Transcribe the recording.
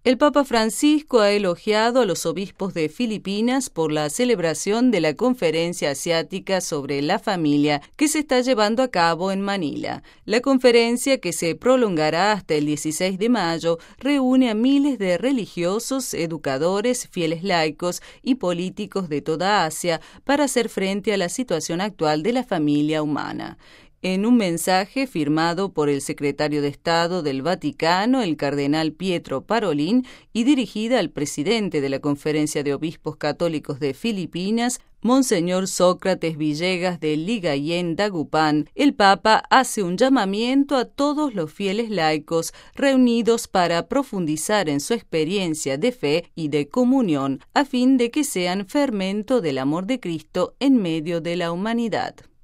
El Papa Francisco ha elogiado a los obispos de Filipinas por la celebración de la Conferencia Asiática sobre la Familia que se está llevando a cabo en Manila. La conferencia, que se prolongará hasta el 16 de mayo, reúne a miles de religiosos, educadores, fieles laicos y políticos de toda Asia para hacer frente a la situación actual de la familia humana. En un mensaje firmado por el secretario de Estado del Vaticano, el cardenal Pietro Parolin, y dirigida al presidente de la Conferencia de Obispos Católicos de Filipinas, Monseñor Sócrates Villegas de Ligayen Dagupan, el Papa hace un llamamiento a todos los fieles laicos reunidos para profundizar en su experiencia de fe y de comunión, a fin de que sean fermento del amor de Cristo en medio de la humanidad.